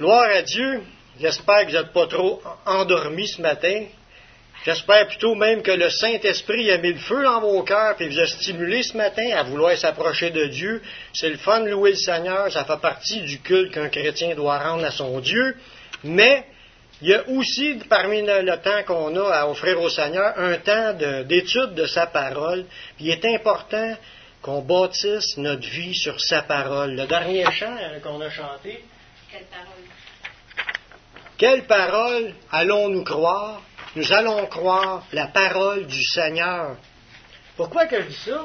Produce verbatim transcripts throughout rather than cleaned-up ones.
Gloire à Dieu. J'espère que vous n'êtes pas trop endormis ce matin. J'espère plutôt même que le Saint-Esprit a mis le feu dans vos cœurs et vous a stimulé ce matin à vouloir s'approcher de Dieu. C'est le fun de louer le Seigneur. Ça fait partie du culte qu'un chrétien doit rendre à son Dieu. Mais il y a aussi, parmi le temps qu'on a à offrir au Seigneur, un temps de, d'étude de sa parole. Puis il est important qu'on bâtisse notre vie sur sa parole. Le dernier chant qu'on a chanté. Quelle parole? Quelle parole allons-nous croire? Nous allons croire la parole du Seigneur. Pourquoi que je dis ça?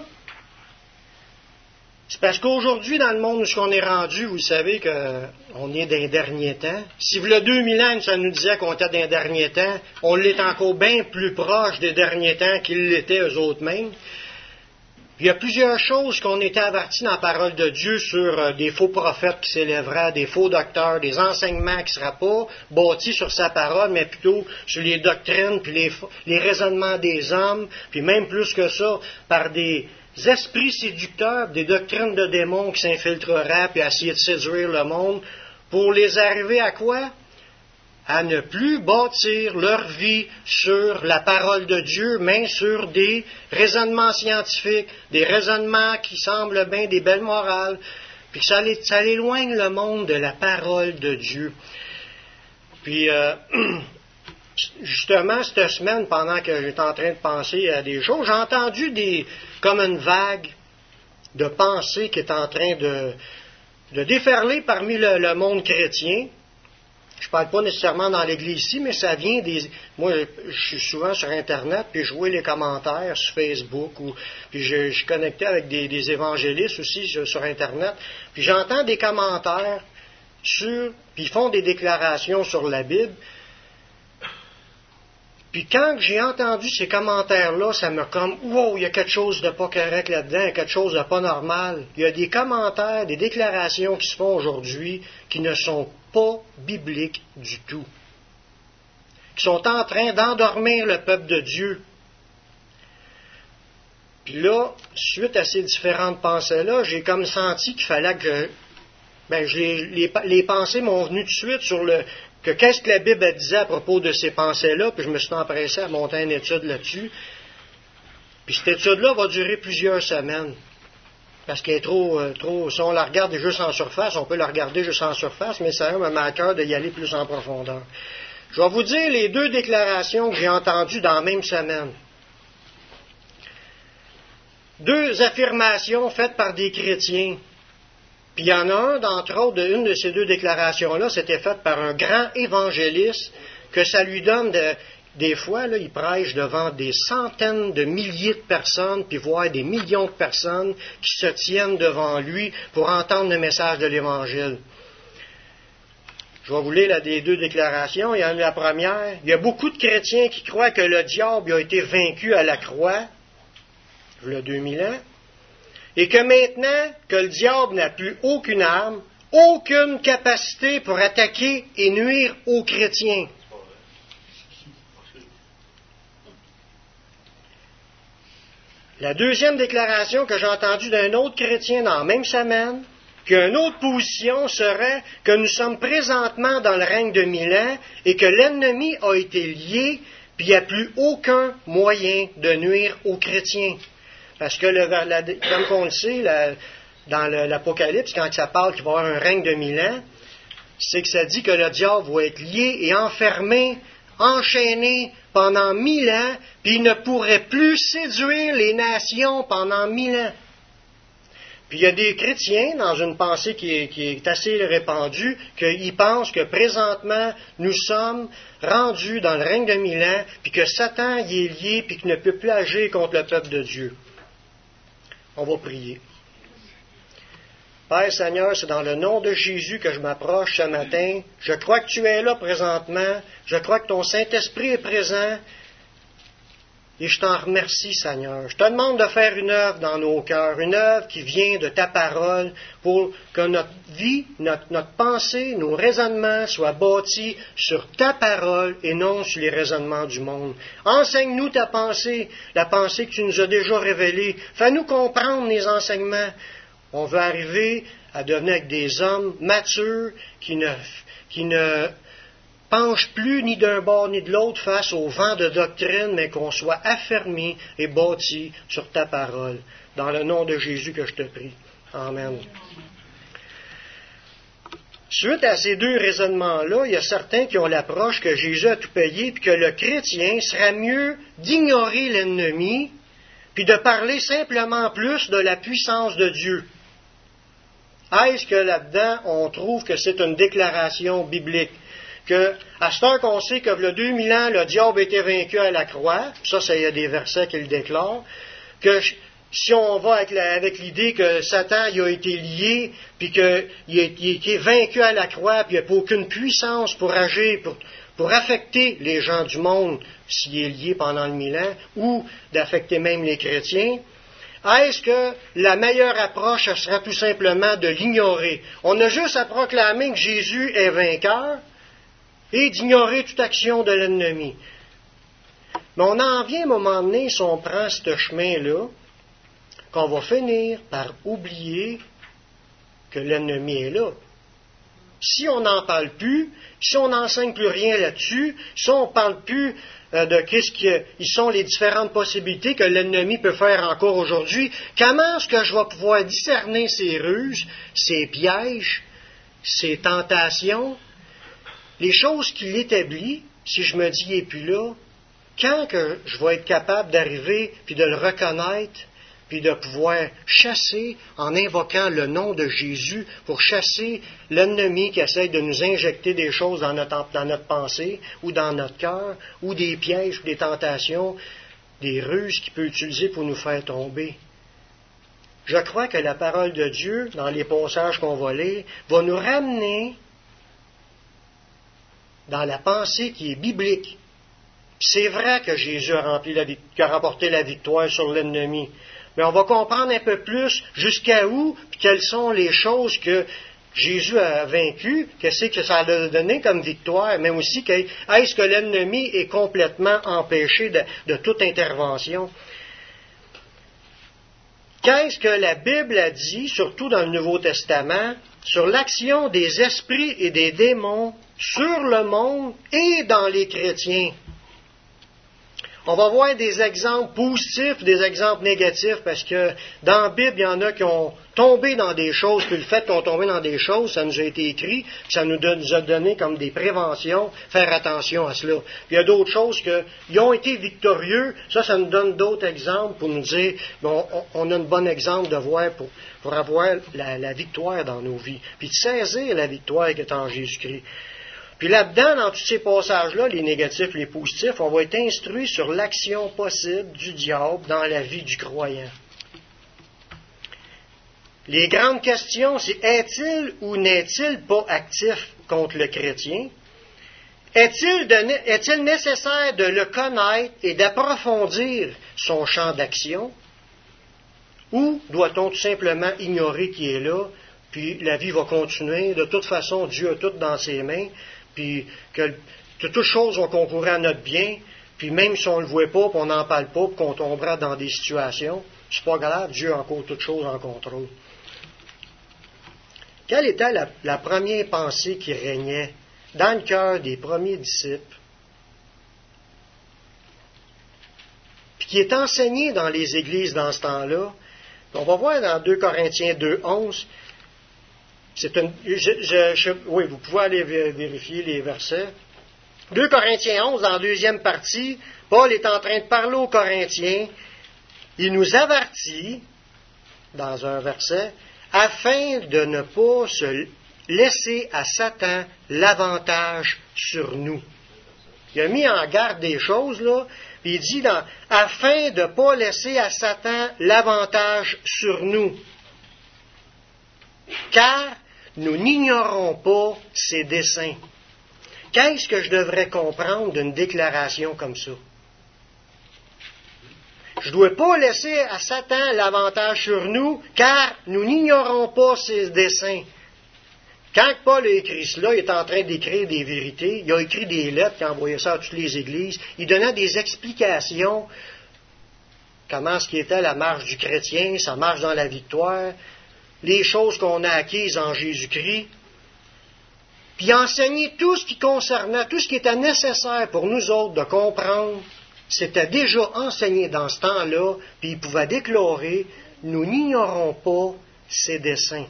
C'est parce qu'aujourd'hui, dans le monde où on est rendu, vous savez qu'on est dans les derniers temps. Si vous le deux mille ans, ça nous disait qu'on était dans les derniers temps, on l'est encore bien plus proche des derniers temps qu'ils l'étaient eux autres mêmes. Il y a plusieurs choses qu'on était avertis dans la parole de Dieu sur euh, des faux prophètes qui s'élèveraient, des faux docteurs, des enseignements qui ne seraient pas bâtis sur sa parole, mais plutôt sur les doctrines, puis les, les raisonnements des hommes, puis même plus que ça, par des esprits séducteurs, des doctrines de démons qui s'infiltreraient, puis essayer de séduire le monde, pour les arriver à quoi? À ne plus bâtir leur vie sur la parole de Dieu, mais sur des raisonnements scientifiques, des raisonnements qui semblent bien des belles morales, puis que ça, ça éloigne le monde de la parole de Dieu. Puis, euh, justement, cette semaine, pendant que j'étais en train de penser à des choses, j'ai entendu des, comme une vague de pensée qui est en train de, de déferler parmi le, le monde chrétien. Je ne parle pas nécessairement dans l'Église ici, mais ça vient des... Moi, je suis souvent sur Internet, puis je vois les commentaires sur Facebook, ou puis je, je suis connecté avec des, des évangélistes aussi sur, sur Internet, puis j'entends des commentaires sur... Puis ils font des déclarations sur la Bible. Puis quand j'ai entendu ces commentaires-là, ça m'a comme, wow, il y a quelque chose de pas correct là-dedans, il y a quelque chose de pas normal. Il y a des commentaires, des déclarations qui se font aujourd'hui qui ne sont pas bibliques du tout. Qui sont en train d'endormir le peuple de Dieu. Puis là, suite à ces différentes pensées-là, j'ai comme senti qu'il fallait que... Ben, je les, les, les pensées m'ont venu tout de suite sur le... que qu'est-ce que la Bible disait à propos de ces pensées-là, puis je me suis empressé à monter une étude là-dessus. Puis cette étude-là va durer plusieurs semaines. Parce qu'elle est trop, euh, trop... Si on la regarde juste en surface, on peut la regarder juste en surface, mais ça me met à cœur d'y aller plus en profondeur. Je vais vous dire les deux déclarations que j'ai entendues dans la même semaine. Deux affirmations faites par des chrétiens. Puis il y en a un, d'entre autres, une de ces deux déclarations-là, c'était faite par un grand évangéliste, que ça lui donne de, des fois, là, il prêche devant des centaines de milliers de personnes, puis voire des millions de personnes qui se tiennent devant lui pour entendre le message de l'Évangile. Je vais vous lire là, des deux déclarations. Il y en a la première. Il y a beaucoup de chrétiens qui croient que le diable a été vaincu à la croix, il y a deux mille ans. Et que maintenant que le diable n'a plus aucune arme, aucune capacité pour attaquer et nuire aux chrétiens. La deuxième déclaration que j'ai entendue d'un autre chrétien dans la même semaine, qu'une autre position serait que nous sommes présentement dans le règne de Milan et que l'ennemi a été lié, puis il n'y a plus aucun moyen de nuire aux chrétiens. Parce que, le, la, comme on le sait, la, dans le, l'Apocalypse, quand ça parle qu'il va y avoir un règne de mille ans, c'est que ça dit que le diable va être lié et enfermé, enchaîné pendant mille ans, puis il ne pourrait plus séduire les nations pendant mille ans. Puis il y a des chrétiens, dans une pensée qui est, qui est assez répandue, qu'ils pensent que présentement, nous sommes rendus dans le règne de mille ans, puis que Satan y est lié, puis qu'il ne peut plus agir contre le peuple de Dieu. On va prier. Père Seigneur, c'est dans le nom de Jésus que je m'approche ce matin. Je crois que tu es là présentement. Je crois que ton Saint-Esprit est présent. Et je t'en remercie, Seigneur. Je te demande de faire une œuvre dans nos cœurs, une œuvre qui vient de ta parole, pour que notre vie, notre, notre pensée, nos raisonnements soient bâtis sur ta parole et non sur les raisonnements du monde. Enseigne-nous ta pensée, la pensée que tu nous as déjà révélée. Fais-nous comprendre les enseignements. On veut arriver à devenir avec des hommes matures qui ne, qui ne penchent plus ni d'un bord ni de l'autre face au vent de doctrine, mais qu'on soit affermis et bâtis sur ta parole. Dans le nom de Jésus que je te prie. Amen. Suite à ces deux raisonnements-là, il y a certains qui ont l'approche que Jésus a tout payé, puis que le chrétien sera mieux d'ignorer l'ennemi, puis de parler simplement plus de la puissance de Dieu. Est-ce que là-dedans, on trouve que c'est une déclaration biblique? Que, à ce temps qu'on sait que il y a deux mille ans, le diable a été vaincu à la croix, ça, il y a des versets qui le déclarent, que si on va avec, la, avec l'idée que Satan il a été lié, puis qu'il a, il a été vaincu à la croix, puis il n'y a pas aucune puissance pour agir, pour, pour affecter les gens du monde s'il est lié pendant le mille ans, ou d'affecter même les chrétiens, est-ce que la meilleure approche sera tout simplement de l'ignorer? On a juste à proclamer que Jésus est vainqueur et d'ignorer toute action de l'ennemi. Mais on en vient à un moment donné, si on prend ce chemin-là, qu'on va finir par oublier que l'ennemi est là. Si on n'en parle plus, si on n'enseigne plus rien là-dessus, si on ne parle plus euh, de qu'est-ce qui sont les différentes possibilités que l'ennemi peut faire encore aujourd'hui, comment est-ce que je vais pouvoir discerner ses ruses, ses pièges, ses tentations, les choses qu'il établit, si je me dis il n'est plus là, quand que je vais être capable d'arriver puis de le reconnaître, puis de pouvoir chasser, en invoquant le nom de Jésus, pour chasser l'ennemi qui essaie de nous injecter des choses dans notre, dans notre pensée, ou dans notre cœur, ou des pièges, ou des tentations, des ruses qu'il peut utiliser pour nous faire tomber. Je crois que la parole de Dieu, dans les passages qu'on va lire, va nous ramener dans la pensée qui est biblique. C'est vrai que Jésus a, rempli la, a remporté la victoire sur l'ennemi. Mais on va comprendre un peu plus jusqu'à où, puis quelles sont les choses que Jésus a vaincues, qu'est-ce que ça a donné comme victoire, mais aussi que, est-ce que l'ennemi est complètement empêché de, de toute intervention. Qu'est-ce que la Bible a dit, surtout dans le Nouveau Testament, sur l'action des esprits et des démons sur le monde et dans les chrétiens? On va voir des exemples positifs, des exemples négatifs, parce que dans la Bible, il y en a qui ont tombé dans des choses, puis le fait qu'ils ont tombé dans des choses, ça nous a été écrit, puis ça nous a donné comme des préventions, faire attention à cela. Puis il y a d'autres choses qui ont été victorieux, ça, ça nous donne d'autres exemples pour nous dire, bon, on a un bon exemple de voir pour, pour avoir la, la victoire dans nos vies, puis de saisir la victoire qui est en Jésus-Christ. Puis là-dedans, dans tous ces passages-là, les négatifs, les positifs, on va être instruit sur l'action possible du diable dans la vie du croyant. Les grandes questions, c'est est-il ou n'est-il pas actif contre le chrétien? Est-il, de, est-il nécessaire de le connaître et d'approfondir son champ d'action? Ou doit-on tout simplement ignorer qu'il est là, puis la vie va continuer? De toute façon, Dieu a tout dans ses mains. Puis que, que toutes choses vont concourir à notre bien, puis même si on ne le voit pas, puis on n'en parle pas, puis qu'on tombera dans des situations, c'est pas grave, Dieu a encore toutes choses en contrôle. Quelle était la, la première pensée qui régnait dans le cœur des premiers disciples, puis qui est enseignée dans les églises dans ce temps-là? On va voir dans deux Corinthiens deux, onze, C'est une, je, je, je, oui, vous pouvez aller vérifier les versets. deux Corinthiens onze, dans la deuxième partie, Paul est en train de parler aux Corinthiens. Il nous avertit, dans un verset, afin de ne pas se laisser à Satan l'avantage sur nous. Il a mis en garde des choses, là, puis il dit, dans, afin de ne pas laisser à Satan l'avantage sur nous. Car nous n'ignorons pas ses desseins. Qu'est-ce que je devrais comprendre d'une déclaration comme ça? Je ne dois pas laisser à Satan l'avantage sur nous, car nous n'ignorons pas ses desseins. Quand Paul a écrit cela, il est en train d'écrire des vérités. Il a écrit des lettres, il a envoyé ça à toutes les églises. Il donnait des explications. Comment ce qui était la marche du chrétien, sa marche dans la victoire. les choses qu'on a acquises en Jésus-Christ, puis enseigner tout ce qui concernait, tout ce qui était nécessaire pour nous autres de comprendre, c'était déjà enseigné dans ce temps-là, puis il pouvait déclarer, nous n'ignorons pas ses desseins.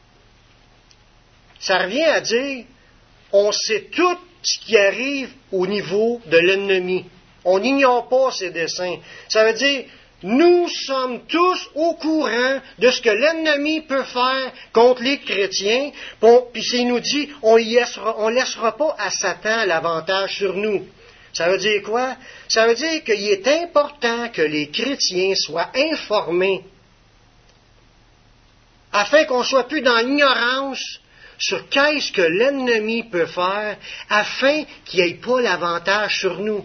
Ça revient à dire, on sait tout ce qui arrive au niveau de l'ennemi. On n'ignore pas ses desseins. Ça veut dire, nous sommes tous au courant de ce que l'ennemi peut faire contre les chrétiens. Puis il nous dit, on ne laissera, laissera pas à Satan l'avantage sur nous. Ça veut dire quoi? Ça veut dire qu'il est important que les chrétiens soient informés afin qu'on ne soit plus dans l'ignorance sur qu'est-ce que l'ennemi peut faire afin qu'il n'ait pas l'avantage sur nous.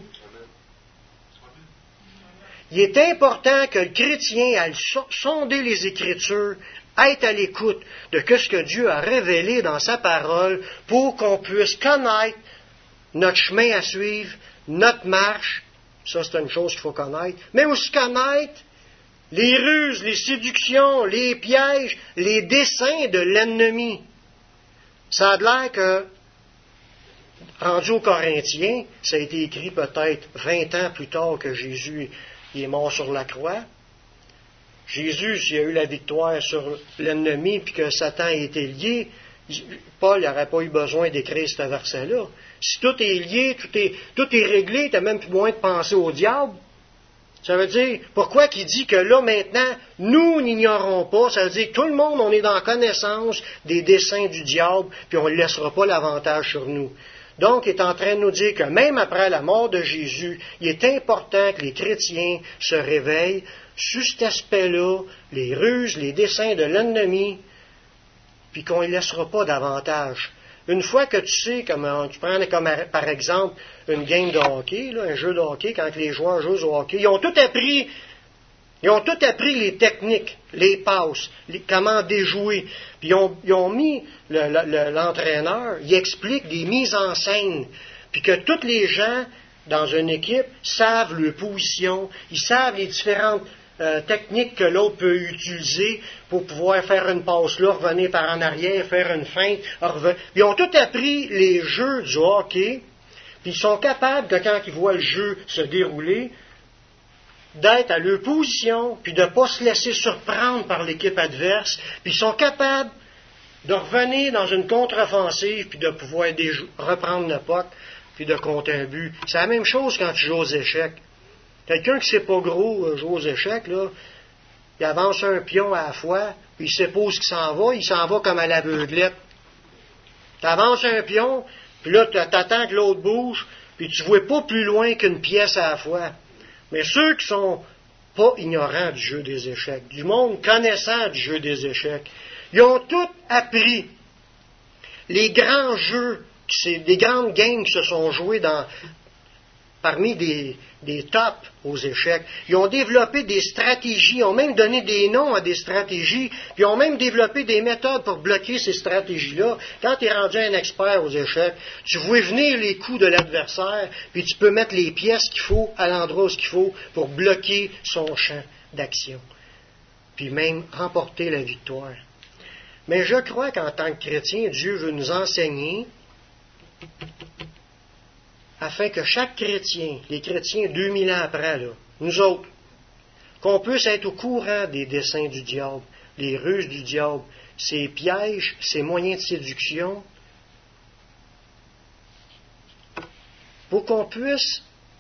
Il est important que le chrétien aille sonder les Écritures, être à l'écoute de ce que Dieu a révélé dans sa parole pour qu'on puisse connaître notre chemin à suivre, notre marche. Ça, c'est une chose qu'il faut connaître. Mais aussi connaître les ruses, les séductions, les pièges, les desseins de l'ennemi. Ça a l'air que, rendu aux Corinthiens, ça a été écrit peut-être vingt ans plus tard que Jésus il est mort sur la croix. Jésus, s'il a eu la victoire sur l'ennemi puis que Satan a été lié, Paul n'aurait pas eu besoin d'écrire ce verset-là. Si tout est lié, tout est, tout est réglé, tu n'as même plus besoin de penser au diable. Ça veut dire, pourquoi qu'il dit que là, maintenant, nous n'ignorons pas, ça veut dire que tout le monde, on est dans connaissance des desseins du diable, puis on ne laissera pas l'avantage sur nous. Donc, il est en train de nous dire que même après la mort de Jésus, il est important que les chrétiens se réveillent sur cet aspect-là, les ruses, les desseins de l'ennemi, puis qu'on ne laissera pas davantage. Une fois que tu sais, comme tu prends comme par exemple une game de hockey, là, un jeu de hockey, quand les joueurs jouent au hockey, ils ont tout appris, ils ont tout appris les techniques, les passes, les, comment déjouer. Puis ils ont, ils ont mis le, le, l'entraîneur, il explique des mises en scène, puis que tous les gens dans une équipe savent leur position, ils savent les différentes euh, techniques que l'autre peut utiliser pour pouvoir faire une passe là, revenir par en arrière, faire une feinte, revenir. Ils ont tout appris les jeux du hockey, puis ils sont capables que quand ils voient le jeu se dérouler, d'être à leur position, puis de ne pas se laisser surprendre par l'équipe adverse, puis ils sont capables de revenir dans une contre-offensive, puis de pouvoir déjou- reprendre le puck, puis de compter un but. C'est la même chose quand tu joues aux échecs. Quelqu'un qui ne sait pas gros euh, jouer aux échecs, là, il avance un pion à la fois, puis il sait pas où il s'en va, il s'en va comme à l'aveuglette. Tu avances un pion, puis là, tu attends que l'autre bouge, puis tu ne vois pas plus loin qu'une pièce à la fois. Mais ceux qui sont pas ignorants du jeu des échecs, du monde connaissant du jeu des échecs, ils ont tous appris les grands jeux, c'est des grandes games qui se sont jouées dans, parmi des, des tops aux échecs. Ils ont développé des stratégies, ils ont même donné des noms à des stratégies, puis ils ont même développé des méthodes pour bloquer ces stratégies-là. Quand tu es rendu un expert aux échecs, tu vois venir les coups de l'adversaire, puis tu peux mettre les pièces qu'il faut à l'endroit où il faut pour bloquer son champ d'action, puis même remporter la victoire. Mais je crois qu'en tant que chrétien, Dieu veut nous enseigner afin que chaque chrétien, les chrétiens deux mille ans après, là, nous autres, qu'on puisse être au courant des desseins du diable, les ruses du diable, ses pièges, ses moyens de séduction, pour qu'on puisse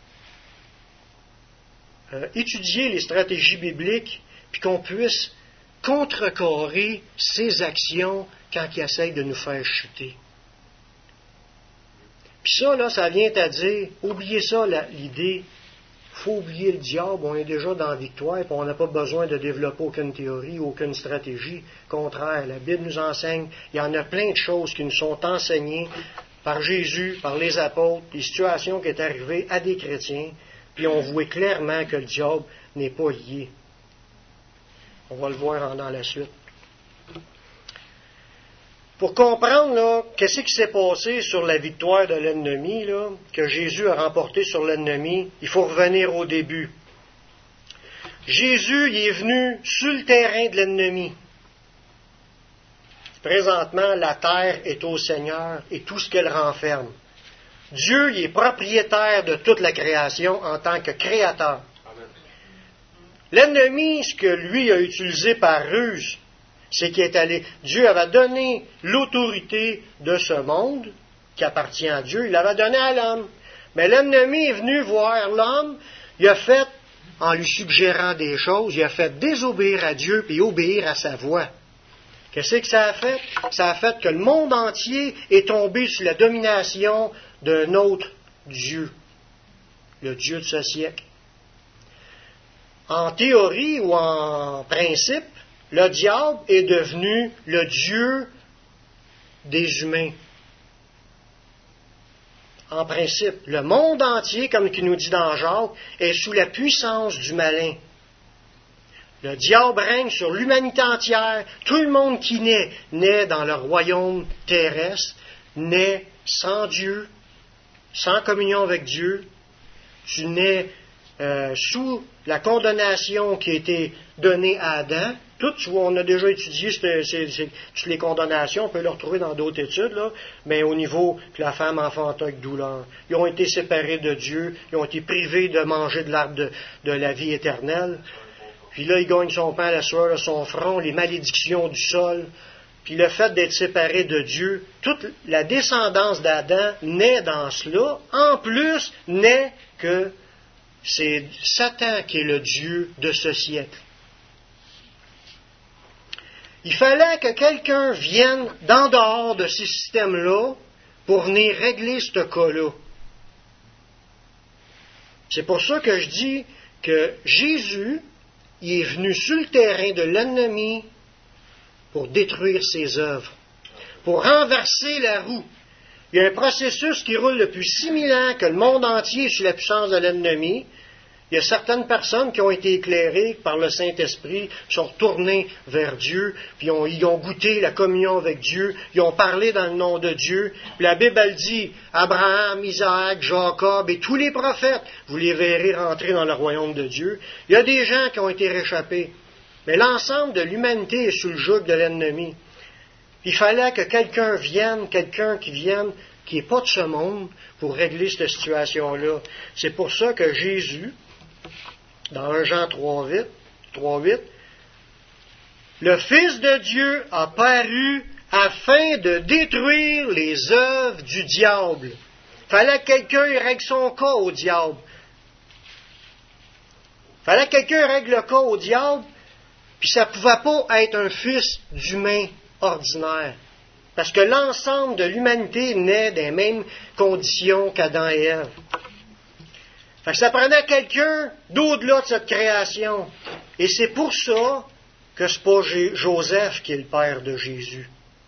euh, étudier les stratégies bibliques, puis qu'on puisse contrecarrer ses actions quand il essaye de nous faire chuter. Puis ça, là, ça vient à dire, oubliez ça, la, l'idée, il faut oublier le diable, on est déjà dans la victoire, puis on n'a pas besoin de développer aucune théorie, aucune stratégie. Contraire, la Bible nous enseigne, il y en a plein de choses qui nous sont enseignées par Jésus, par les apôtres, des situations qui sont arrivées à des chrétiens, puis on voit clairement que le diable n'est pas lié. On va le voir dans la suite. Pour comprendre, là, qu'est-ce qui s'est passé sur la victoire de l'ennemi, là, que Jésus a remporté sur l'ennemi, il faut revenir au début. Jésus, il est venu sur le terrain de l'ennemi. présentement, la terre est au Seigneur et tout ce qu'elle renferme. Dieu il est propriétaire de toute la création en tant que créateur. Amen. L'ennemi, ce que lui a utilisé par ruse, c'est qu'il est allé. Dieu avait donné l'autorité de ce monde qui appartient à Dieu, il l'avait donné à l'homme. Mais l'ennemi est venu voir l'homme, il a fait, en lui suggérant des choses, il a fait désobéir à Dieu puis obéir à sa voix. Qu'est-ce que ça a fait? Ça a fait que le monde entier est tombé sous la domination d'un autre Dieu, le Dieu de ce siècle. En théorie ou en principe, le diable est devenu le Dieu des humains. En principe, le monde entier, comme il nous dit dans Jacques, est sous la puissance du malin. Le diable règne sur l'humanité entière. Tout le monde qui naît, naît dans le royaume terrestre, naît sans Dieu, sans communion avec Dieu. Tu nais euh, sous la condamnation qui a été donnée à Adam. Toutes, on a déjà étudié c'est, c'est, c'est, toutes les condamnations, on peut les retrouver dans d'autres études, là, mais au niveau que la femme enfanta avec douleur. Ils ont été séparés de Dieu, ils ont été privés de manger de l'arbre de, de la vie éternelle. Puis là, il gagne son pain à la sueur de son front, les malédictions du sol. Puis le fait d'être séparé de Dieu, toute la descendance d'Adam naît dans cela. En plus, naît que c'est Satan qui est le Dieu de ce siècle. Il fallait que quelqu'un vienne d'en dehors de ces systèmes-là pour venir régler ce cas-là. C'est pour ça que je dis que Jésus, il est venu sur le terrain de l'ennemi pour détruire ses œuvres, pour renverser la roue. Il y a un processus qui roule depuis six mille ans, que le monde entier est sous la puissance de l'ennemi. Il y a certaines personnes qui ont été éclairées par le Saint-Esprit, sont retournées vers Dieu, puis ont, ils ont goûté la communion avec Dieu, ils ont parlé dans le nom de Dieu. Puis la Bible elle dit, Abraham, Isaac, Jacob et tous les prophètes, vous les verrez rentrer dans le royaume de Dieu. Il y a des gens qui ont été réchappés, mais l'ensemble de l'humanité est sous le joug de l'ennemi. Il fallait que quelqu'un vienne, quelqu'un qui vienne, qui n'est pas de ce monde, pour régler cette situation-là. C'est pour ça que Jésus, dans un Jean trois huit, le Fils de Dieu a paru afin de détruire les œuvres du diable. Il fallait que quelqu'un règle son cas au diable. Il fallait que quelqu'un règle le cas au diable, puis ça ne pouvait pas être un fils d'humain ordinaire. Parce que l'ensemble de l'humanité naît des mêmes conditions qu'Adam et Ève. Fait que ça prenait quelqu'un d'au-delà de cette création. Et c'est pour ça que c'est pas Joseph qui est le père de Jésus.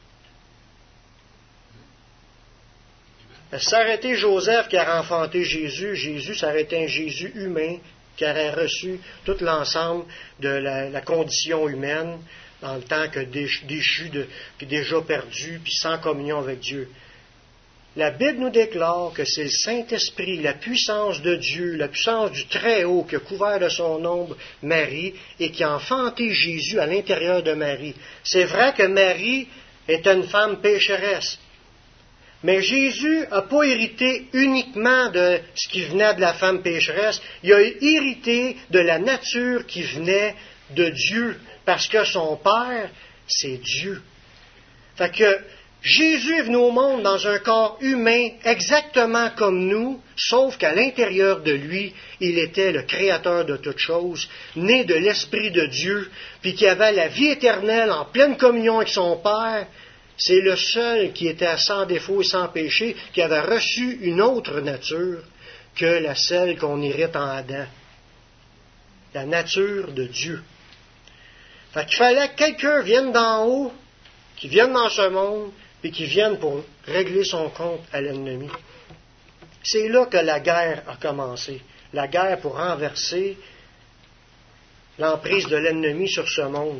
Parce que ça aurait été Joseph qui a enfanté Jésus, Jésus, ça aurait été un Jésus humain qui aurait reçu tout l'ensemble de la, la condition humaine dans le temps que déchu, de, puis déjà perdu, puis sans communion avec Dieu. La Bible nous déclare que c'est le Saint-Esprit, la puissance de Dieu, la puissance du Très-Haut qui a couvert de son ombre Marie et qui a enfanté Jésus à l'intérieur de Marie. C'est vrai que Marie était une femme pécheresse, mais Jésus n'a pas hérité uniquement de ce qui venait de la femme pécheresse, il a hérité de la nature qui venait de Dieu, parce que son Père, c'est Dieu. Fait que Jésus est venu au monde dans un corps humain exactement comme nous, sauf qu'à l'intérieur de lui, il était le créateur de toutes choses, né de l'Esprit de Dieu, puis qui avait la vie éternelle en pleine communion avec son Père. C'est le seul qui était sans défaut et sans péché, qui avait reçu une autre nature que la celle qu'on hérite en Adam. La nature de Dieu. Fait qu'il fallait que quelqu'un vienne d'en haut, qui vienne dans ce monde, et qui vienne pour régler son compte à l'ennemi. C'est là que la guerre a commencé. La guerre pour renverser l'emprise de l'ennemi sur ce monde.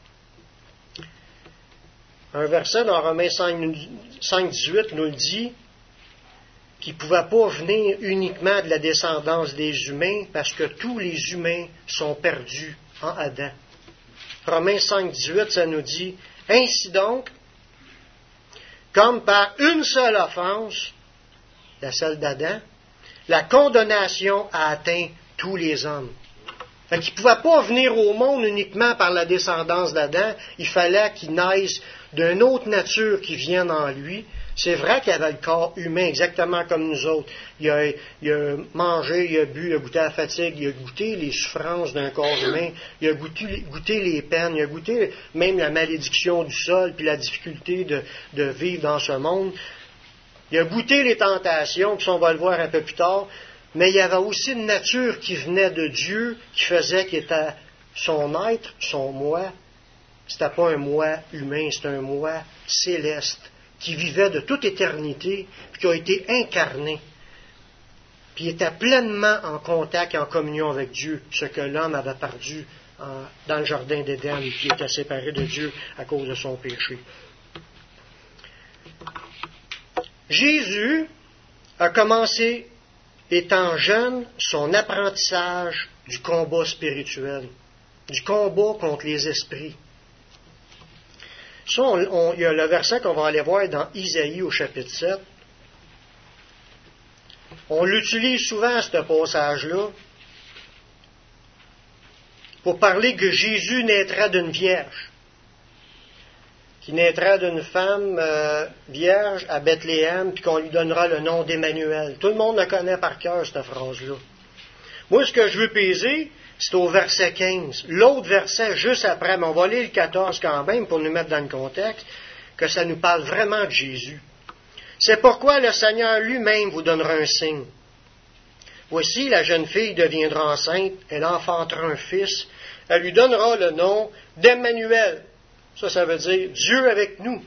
Un verset dans Romains cinq dix-huit nous le dit, qu'il ne pouvait pas venir uniquement de la descendance des humains, parce que tous les humains sont perdus en Adam. Romains cinq dix-huit, ça nous dit, « Ainsi donc, comme par une seule offense, la celle d'Adam, la condamnation a atteint tous les hommes. Fait qu'il ne pouvait pas venir au monde uniquement par la descendance d'Adam, il fallait qu'il naisse d'une autre nature qui vienne en lui. C'est vrai qu'il avait le corps humain, exactement comme nous autres. Il a, il a mangé, il a bu, il a goûté la fatigue, il a goûté les souffrances d'un corps humain, il a goûté, goûté les peines, il a goûté même la malédiction du sol, puis la difficulté de, de vivre dans ce monde. Il a goûté les tentations, puis on va le voir un peu plus tard, mais il y avait aussi une nature qui venait de Dieu, qui faisait qu'il était son être, son moi. C'était pas un moi humain, c'était un moi céleste, qui vivait de toute éternité, puis qui a été incarné. Puis il était pleinement en contact et en communion avec Dieu, ce que l'homme avait perdu en, dans le jardin d'Éden, qui était séparé de Dieu à cause de son péché. Jésus a commencé, étant jeune, son apprentissage du combat spirituel, du combat contre les esprits. Ça, on, on, il y a le verset qu'on va aller voir dans Isaïe au chapitre sept. On l'utilise souvent, ce passage-là, pour parler que Jésus naîtra d'une vierge, qui naîtra d'une femme euh, vierge à Bethléem, puis qu'on lui donnera le nom d'Emmanuel. Tout le monde la connaît par cœur, cette phrase-là. Moi, ce que je veux peser, c'est au verset quinze. L'autre verset, juste après, mais on va lire le quatorze quand même, pour nous mettre dans le contexte, que ça nous parle vraiment de Jésus. C'est pourquoi le Seigneur lui-même vous donnera un signe. Voici, la jeune fille deviendra enceinte, elle enfantera un fils, elle lui donnera le nom d'Emmanuel. Ça, ça veut dire Dieu avec nous.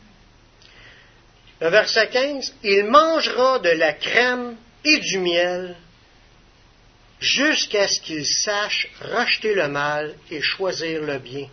Le verset quinze, il mangera de la crème et du miel jusqu'à ce qu'il sache rejeter le mal et choisir le bien.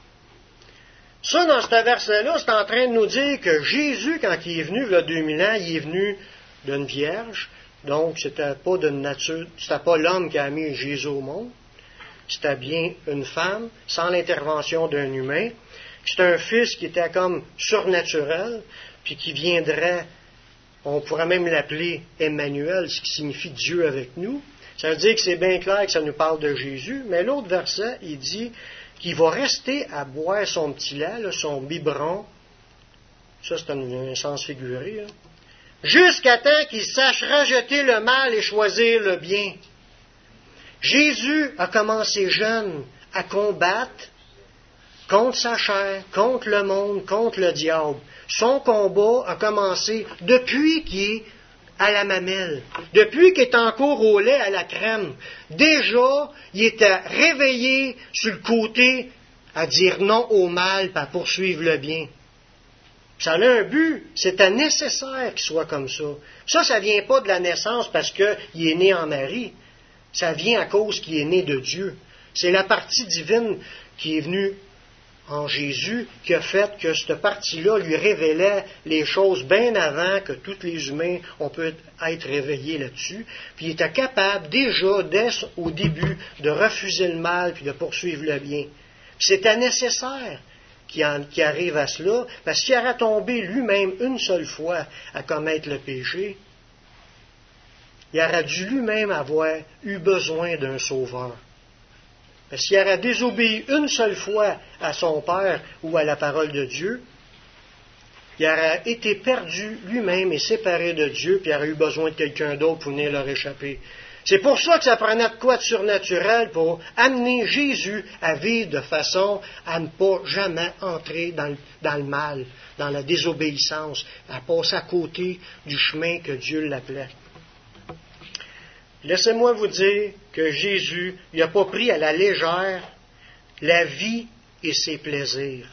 Ça, dans ce verset-là, c'est en train de nous dire que Jésus, quand il est venu, il y a deux mille ans, il est venu d'une vierge, donc c'était pas d'une nature, c'était pas l'homme qui a mis Jésus au monde, c'était bien une femme, sans l'intervention d'un humain. C'est un fils qui était comme surnaturel, puis qui viendrait, on pourrait même l'appeler Emmanuel, ce qui signifie Dieu avec nous. Ça veut dire que c'est bien clair que ça nous parle de Jésus, mais l'autre verset, il dit qu'il va rester à boire son petit lait, là, son biberon, ça c'est un, un sens figuré, là, jusqu'à temps qu'il sache rejeter le mal et choisir le bien. Jésus a commencé jeune à combattre contre sa chair, contre le monde, contre le diable. Son combat a commencé depuis qu'il est à la mamelle, depuis qu'il est encore au lait à la crème. Déjà, il était réveillé sur le côté à dire non au mal et à poursuivre le bien. Ça a un but, c'était nécessaire qu'il soit comme ça. Ça, ça ne vient pas de la naissance parce qu'il est né en Marie. Ça vient à cause qu'il est né de Dieu. C'est la partie divine qui est venue en Jésus qui a fait que cette partie-là lui révélait les choses bien avant que tous les humains ont pu être réveillés là-dessus. Puis il était capable déjà, dès au début, de refuser le mal puis de poursuivre le bien. Puis c'était nécessaire qu'il, en, qu'il arrive à cela, parce qu'il aurait tombé lui-même une seule fois à commettre le péché, il aurait dû lui-même avoir eu besoin d'un sauveur. S'il aurait désobéi une seule fois à son Père ou à la parole de Dieu, il aurait été perdu lui-même et séparé de Dieu, puis il aurait eu besoin de quelqu'un d'autre pour venir leur échapper. C'est pour ça que ça prenait de quoi de surnaturel pour amener Jésus à vivre de façon à ne pas jamais entrer dans le, dans le mal, dans la désobéissance, à passer à côté du chemin que Dieu l'appelait. Laissez-moi vous dire que Jésus n'a pas pris à la légère la vie et ses plaisirs.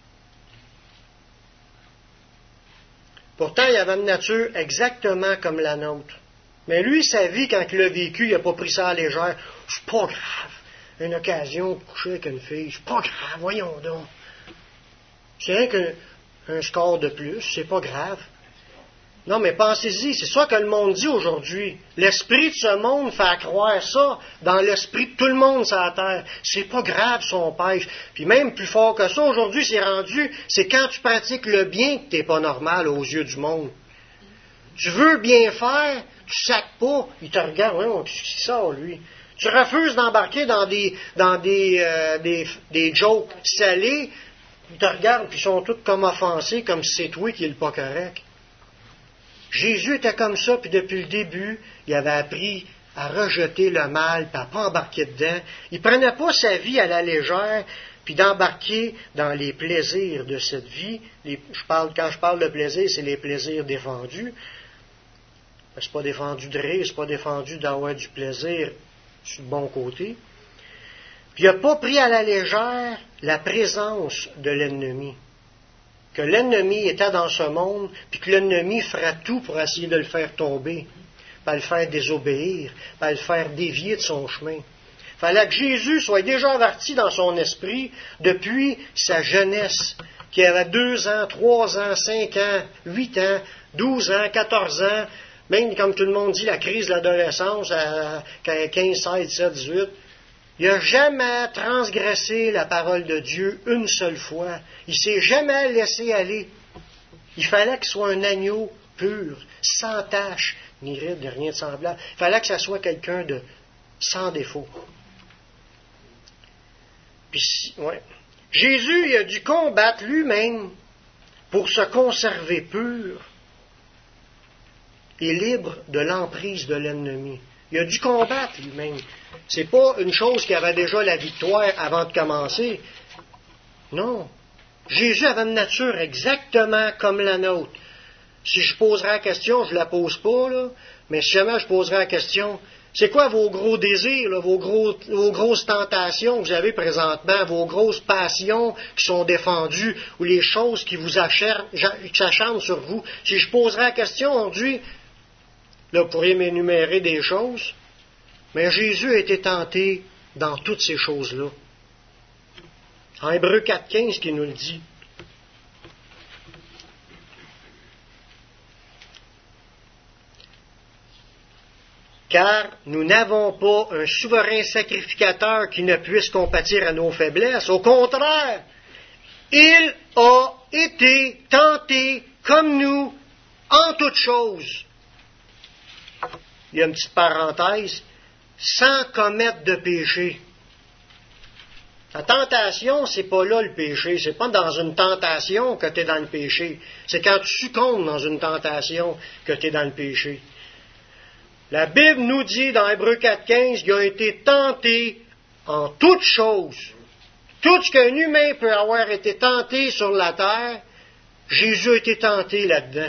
Pourtant, il avait une nature exactement comme la nôtre. Mais lui, sa vie, quand il l'a vécu, il n'a pas pris ça à la légère. C'est pas grave. Une occasion de coucher avec une fille, c'est pas grave, voyons donc. C'est rien qu'un un score de plus, c'est pas grave. Non, mais pensez-y, c'est ça que le monde dit aujourd'hui. L'esprit de ce monde fait croire ça dans l'esprit de tout le monde sur la terre. C'est pas grave son pêche. Puis même plus fort que ça, aujourd'hui, c'est rendu, c'est quand tu pratiques le bien que t'es pas normal aux yeux du monde. Tu veux bien faire, tu sacs pas, il te regarde, ouais, qu'est-ce qu'il sort, lui? Tu refuses d'embarquer dans des dans des, euh, des, des jokes salés, ils te regardent, puis ils sont tous comme offensés, comme si c'est toi qui est le pas correct. Jésus était comme ça, puis depuis le début, il avait appris à rejeter le mal, puis à ne pas embarquer dedans. Il ne prenait pas sa vie à la légère, puis d'embarquer dans les plaisirs de cette vie. Les, je parle, quand je parle de plaisir, c'est les plaisirs défendus. C'est pas défendu de rire, c'est pas défendu d'avoir du plaisir sur le bon côté. Puis il n'a pas pris à la légère la présence de l'ennemi. Que l'ennemi était dans ce monde, puis que l'ennemi fera tout pour essayer de le faire tomber, pour le faire désobéir, pour le faire dévier de son chemin. Il fallait que Jésus soit déjà averti dans son esprit depuis sa jeunesse, qu'il avait deux ans, trois ans, cinq ans, huit ans, douze ans, quatorze ans, même comme tout le monde dit, la crise de l'adolescence à quinze, seize, dix-sept, dix-huit. Il n'a jamais transgressé la parole de Dieu une seule fois. Il ne s'est jamais laissé aller. Il fallait qu'il soit un agneau pur, sans tache, ni ride, ni rien de semblable. Il fallait que ça soit quelqu'un de sans défaut. Puis, ouais. Jésus, il a dû combattre lui-même pour se conserver pur et libre de l'emprise de l'ennemi. Il a dû combattre lui-même. C'est pas une chose qui avait déjà la victoire avant de commencer. Non. Jésus avait une nature exactement comme la nôtre. Si je poserais la question, je ne la pose pas, là, mais si jamais je poserais la question, c'est quoi vos gros désirs, là, vos, gros, vos grosses tentations que vous avez présentement, vos grosses passions qui sont défendues, ou les choses qui vous acharnent, qui s'acharnent sur vous? Si je poserais la question aujourd'hui, là, vous pourriez m'énumérer des choses, mais Jésus a été tenté dans toutes ces choses-là. En Hébreux quatre quinze, qui nous le dit. Car nous n'avons pas un souverain sacrificateur qui ne puisse compatir à nos faiblesses. Au contraire, il a été tenté comme nous en toutes choses. Il y a une petite parenthèse, sans commettre de péché. La tentation, c'est pas là le péché. C'est pas dans une tentation que tu es dans le péché. C'est quand tu succombes dans une tentation que tu es dans le péché. La Bible nous dit dans Hébreux quatre quinze qu'il a été tenté en toutes choses. Tout ce qu'un humain peut avoir été tenté sur la terre, Jésus a été tenté là-dedans.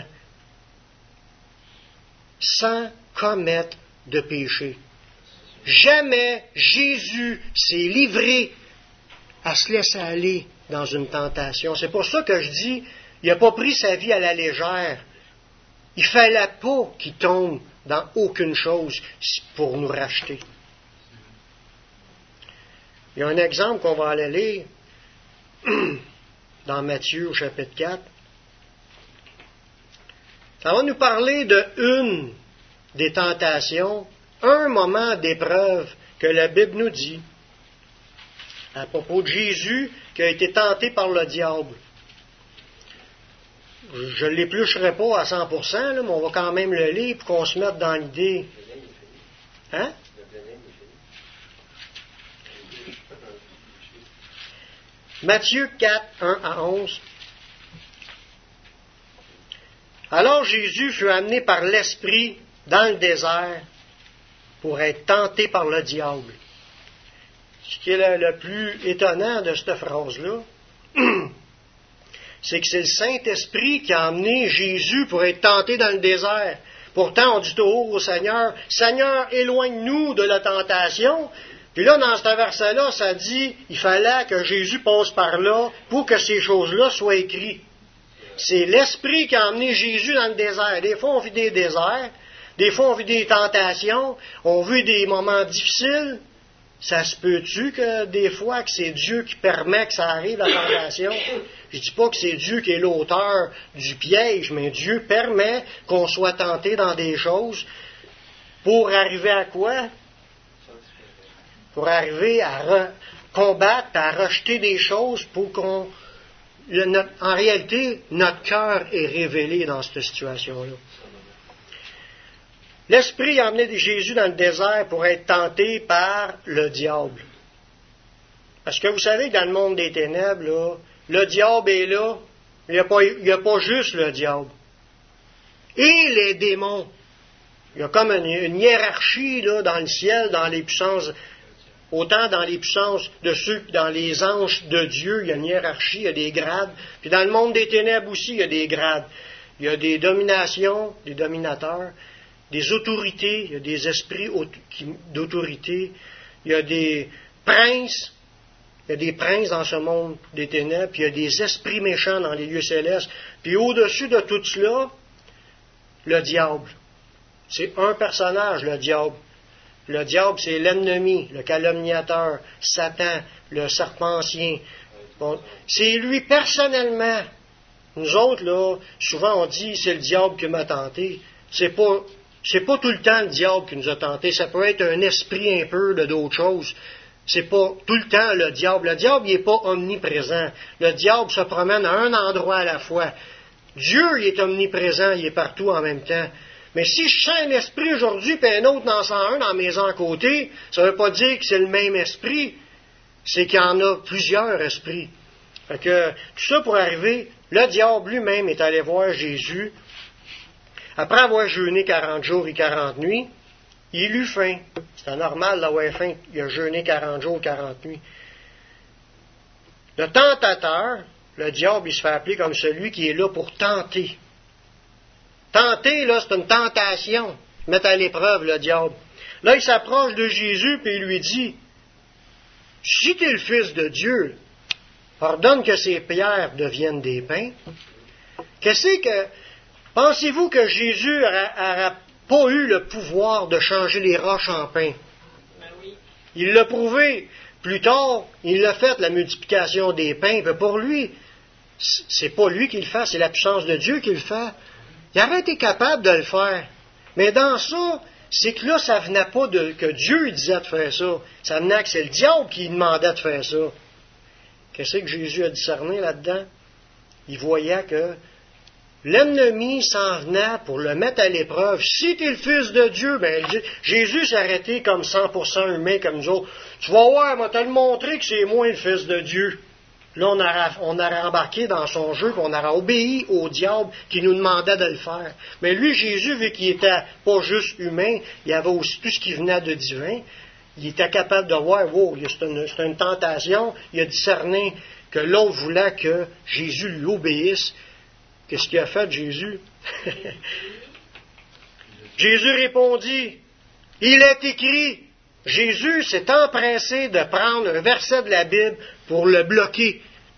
Sans commettre de péché. Jamais Jésus s'est livré à se laisser aller dans une tentation. C'est pour ça que je dis, il n'a pas pris sa vie à la légère. Il ne fallait pas qu'il tombe dans aucune chose pour nous racheter. Il y a un exemple qu'on va aller lire dans Matthieu au chapitre quatre. Ça va nous parler de une des tentations, un moment d'épreuve que la Bible nous dit à propos de Jésus qui a été tenté par le diable. Je ne l'éplucherai pas à cent pour cent, là, mais on va quand même le lire pour qu'on se mette dans l'idée. Hein? Matthieu quatre, un à onze. Alors Jésus fut amené par l'Esprit dans le désert pour être tenté par le diable. Ce qui est le, le plus étonnant de cette phrase-là, c'est que c'est le Saint-Esprit qui a amené Jésus pour être tenté dans le désert. Pourtant, on dit toujours au Seigneur, « Seigneur, éloigne-nous de la tentation. » Puis là, dans ce verset-là, ça dit, il fallait que Jésus passe par là pour que ces choses-là soient écrites. C'est l'Esprit qui a amené Jésus dans le désert. Des fois, on vit des déserts. Des fois, on vit des tentations. On vit des moments difficiles. ça se peut-tu que des fois que c'est Dieu qui permet que ça arrive, la tentation? Je dis pas que c'est Dieu qui est l'auteur du piège, mais Dieu permet qu'on soit tenté dans des choses pour arriver à quoi? Pour arriver à re- combattre, à rejeter des choses pour qu'on... Le, notre, en réalité, notre cœur est révélé dans cette situation-là. L'Esprit a emmené Jésus dans le désert pour être tenté par le diable. Parce que vous savez que dans le monde des ténèbres, là, le diable est là. Il n'y a pas, il n'y a pas juste le diable. Et les démons. Il y a comme une, une hiérarchie là, dans le ciel, dans les puissances, autant dans les puissances de ceux que dans les anges de Dieu, il y a une hiérarchie, il y a des grades. Puis dans le monde des ténèbres aussi, il y a des grades. Il y a des dominations, des dominateurs, des autorités, il y a des esprits d'autorité, il y a des princes, il y a des princes dans ce monde des ténèbres, puis il y a des esprits méchants dans les lieux célestes. Puis au-dessus de tout cela, le diable. C'est un personnage, le diable. Le diable, c'est l'ennemi, le calomniateur, Satan, le serpent ancien. Bon, c'est lui personnellement. Nous autres, là, souvent on dit c'est le diable qui m'a tenté. C'est pas, c'est pas tout le temps le diable qui nous a tenté. Ça peut être un esprit un peu de d'autres choses. C'est pas tout le temps le diable. Le diable, il n'est pas omniprésent. Le diable se promène à un endroit à la fois. Dieu, il est omniprésent, il est partout en même temps. Mais si je sens un esprit aujourd'hui, puis un autre dans un dans mes maisons à côté, ça ne veut pas dire que c'est le même esprit. C'est qu'il y en a plusieurs esprits. Fait que, tout ça pour arriver, le diable lui-même est allé voir Jésus. Après avoir jeûné quarante jours et quarante nuits, il eut faim. C'était normal d'avoir faim. Il a jeûné quarante jours et quarante nuits. Le tentateur, le diable, il se fait appeler comme celui qui est là pour tenter. Tenter, là, c'est une tentation. Mettre à l'épreuve le diable. Là, il s'approche de Jésus et il lui dit, « Si tu es le Fils de Dieu, ordonne que ces pierres deviennent des pains. » Qu'est-ce que... Pensez-vous que Jésus n'aurait pas eu le pouvoir de changer les roches en pain? Ben oui. Il l'a prouvé. Plus tard, il l'a fait, la multiplication des pains. Mais pour lui, c'est pas lui qui le fait, c'est la puissance de Dieu qui le fait. Il aurait été capable de le faire. Mais dans ça, c'est que là, ça venait pas de que Dieu disait de faire ça. Ça venait que c'est le diable qui demandait de faire ça. Qu'est-ce que Jésus a discerné là-dedans? Il voyait que l'ennemi s'en venait pour le mettre à l'épreuve. Si tu es le Fils de Dieu, ben Jésus s'est arrêté comme cent pour cent humain comme nous autres. Tu vas voir, moi, te le montrer que c'est moi le Fils de Dieu. Là, on aurait, on aurait embarqué dans son jeu, puis on aurait obéi au diable qui nous demandait de le faire. Mais lui, Jésus, vu qu'il était pas juste humain, il y avait aussi tout ce qui venait de divin. Il était capable de voir, wow, c'est une, c'est une tentation. Il a discerné que l'autre voulait que Jésus lui obéisse. Qu'est-ce qu'il a fait, Jésus? Jésus répondit, « Il est écrit. » Jésus s'est empressé de prendre un verset de la Bible pour le bloquer.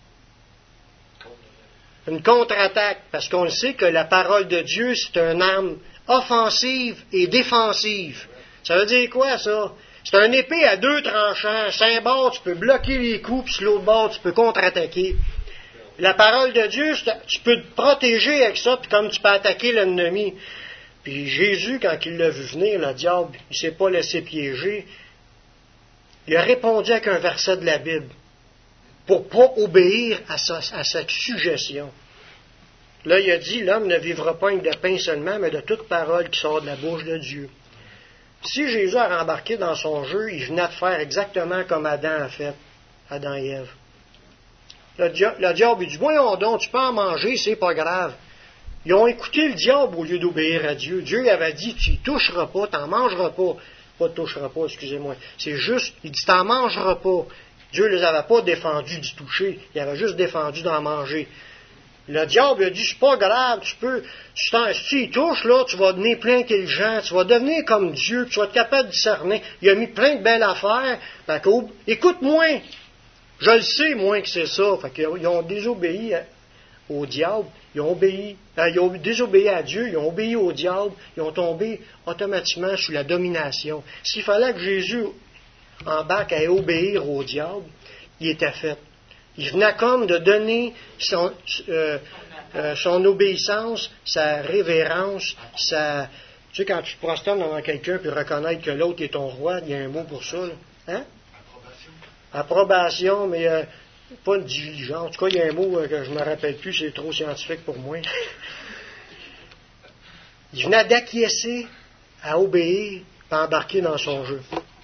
Une contre-attaque, parce qu'on sait que la parole de Dieu, c'est une arme offensive et défensive. Ça veut dire quoi, ça? C'est un épée à deux tranchants. Cinq bords, tu peux bloquer les coups, puis sur l'autre bord, tu peux contre-attaquer. La parole de Dieu, tu peux te protéger avec ça, puis comme tu peux attaquer l'ennemi. Puis Jésus, quand il l'a vu venir, le diable, il ne s'est pas laissé piéger. Il a répondu avec un verset de la Bible pour ne pas obéir à, sa, à cette suggestion. Là, il a dit, l'homme ne vivra pas de pain seulement, mais de toute parole qui sort de la bouche de Dieu. Si Jésus a rembarqué dans son jeu, il venait de faire exactement comme Adam a fait, Adam et Ève. Le, dia- le diable, il dit, voyons donc, tu peux en manger, c'est pas grave. Ils ont écouté le diable au lieu d'obéir à Dieu. Dieu avait dit, tu n'y toucheras pas, tu n'en mangeras pas. Pas toucheras pas, excusez-moi. C'est juste, il dit, tu n'en mangeras pas. Dieu ne les avait pas défendus d'y toucher, il avait juste défendu d'en manger. Le diable a dit, c'est pas grave, tu peux, si tu y touches, là, tu vas devenir plein intelligent, tu vas devenir comme Dieu, tu vas être capable de discerner. Il a mis plein de belles affaires. Fait que, écoute-moi, je le sais, moi, que c'est ça. Fait qu'ils ont désobéi au diable, ils ont obéi, euh, ils ont désobéi à Dieu, ils ont obéi au diable, ils ont tombé automatiquement sous la domination. S'il fallait que Jésus embarque à obéir au diable, il était fait. Il venait comme de donner son, euh, euh, son obéissance, sa révérence, sa... Tu sais, quand tu te prosternes devant quelqu'un puis reconnaître que l'autre est ton roi, il y a un mot pour ça, là. Hein? Approbation. Approbation, mais euh, pas une diligence. En tout cas, il y a un mot euh, que je ne me rappelle plus, c'est trop scientifique pour moi. Il venait d'acquiescer, à obéir, à embarquer dans son jeu.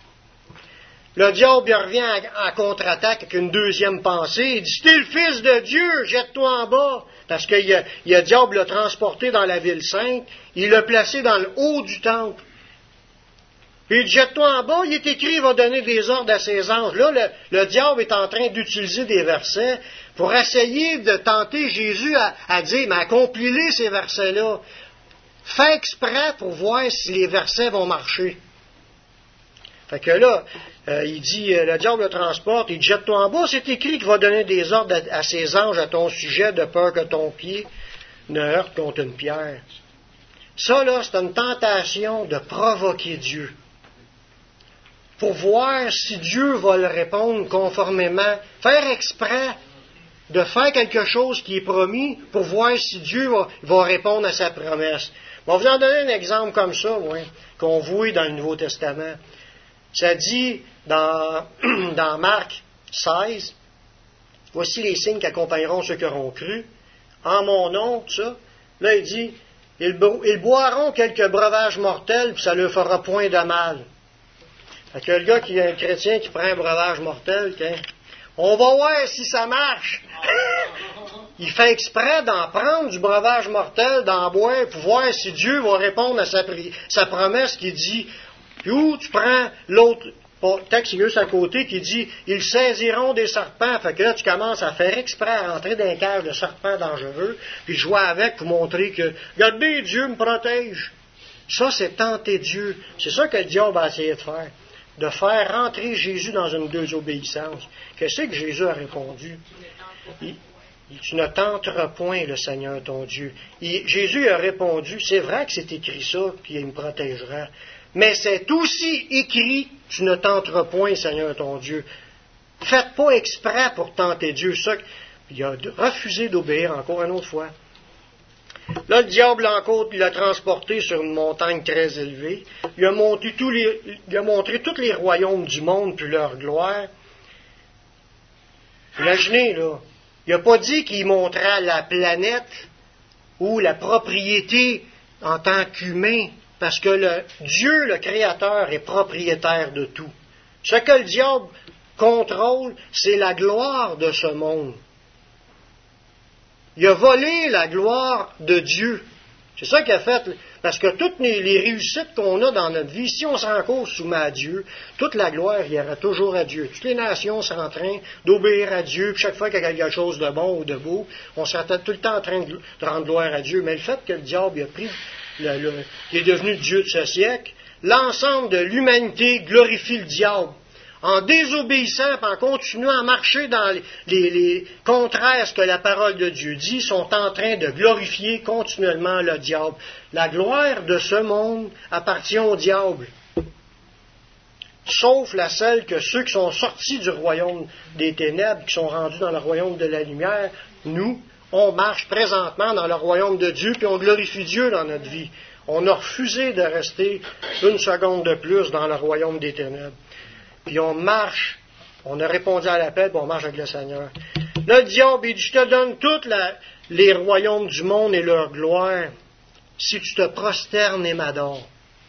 Le diable il revient en contre-attaque avec une deuxième pensée. Il dit, « T'es le Fils de Dieu, jette-toi en bas. » Parce que il a, il a diable l'a transporté dans la ville sainte, il l'a placé dans le haut du temple. Puis il dit, « Jette-toi en bas. » Il est écrit, il va donner des ordres à ses anges. Là, le, le diable est en train d'utiliser des versets pour essayer de tenter Jésus à, à dire, « Mais accomplis-les, ces versets-là. » Fais exprès pour voir si les versets vont marcher. Fait que là, euh, il dit, euh, le diable le transporte, il dit, jette-toi en bas, c'est écrit qu'il va donner des ordres à, à ses anges à ton sujet, de peur que ton pied ne heurte contre une pierre. Ça, là, c'est une tentation de provoquer Dieu. Pour voir si Dieu va le répondre conformément, faire exprès de faire quelque chose qui est promis, pour voir si Dieu va, va répondre à sa promesse. Bon, je vais vous en donner un exemple comme ça, moi, qu'on voit dans le Nouveau Testament. Ça dit dans, dans Marc seize, « Voici les signes qui accompagneront ceux qui auront cru. En mon nom, tout ça. » Là, il dit, ils, bo- ils boiront quelques breuvages mortels, puis ça ne leur fera point de mal. Fait que le gars qui est un chrétien qui prend un breuvage mortel, tiens, on va voir si ça marche. Il fait exprès d'en prendre du breuvage mortel, d'en boire, pour voir si Dieu va répondre à sa, pri- sa promesse qui dit, puis où tu prends l'autre texte juste à côté qui dit, ils saisiront des serpents. Fait que là, tu commences à faire exprès à rentrer dans un cage de serpents dangereux, puis jouer avec pour montrer que, regardez, Dieu me protège. Ça, c'est tenter Dieu. C'est ça que le diable a essayé de faire. De faire rentrer Jésus dans une désobéissance. Qu'est-ce que Jésus a répondu? Il, il, tu ne tenteras point le Seigneur ton Dieu. Il, Jésus a répondu, c'est vrai que c'est écrit ça, puis il me protégera. Mais c'est aussi écrit, tu ne tenteras point, Seigneur ton Dieu. Faites pas exprès pour tenter Dieu. Ça, il a refusé d'obéir encore une autre fois. Là, le diable, encore, il l'a transporté sur une montagne très élevée. Il a, monté tous les, il a montré tous les royaumes du monde, puis leur gloire. Imaginez, là, il n'a pas dit qu'il montrait la planète ou la propriété en tant qu'humain, parce que le Dieu, le Créateur, est propriétaire de tout. Ce que le diable contrôle, c'est la gloire de ce monde. Il a volé la gloire de Dieu. C'est ça qu'il a fait. Parce que toutes les, les réussites qu'on a dans notre vie, si on s'en cause soumet à Dieu, toute la gloire ira toujours à Dieu. Toutes les nations sont en train d'obéir à Dieu. Puis chaque fois qu'il y a quelque chose de bon ou de beau, on sera tout le temps en train de, de rendre gloire à Dieu. Mais le fait que le diable a pris, le, le, qui est devenu Dieu de ce siècle, l'ensemble de l'humanité glorifie le diable. En désobéissant, en continuant à marcher dans les, les, les contraires à ce que la parole de Dieu dit, sont en train de glorifier continuellement le diable. La gloire de ce monde appartient au diable. Sauf la celle que ceux qui sont sortis du royaume des ténèbres, qui sont rendus dans le royaume de la lumière, nous, on marche présentement dans le royaume de Dieu, puis on glorifie Dieu dans notre vie. On a refusé de rester une seconde de plus dans le royaume des ténèbres. Puis on marche, on a répondu à l'appel, puis on marche avec le Seigneur. Là, le diable, il dit, je te donne tous les royaumes du monde et leur gloire, si tu te prosternes et m'adores.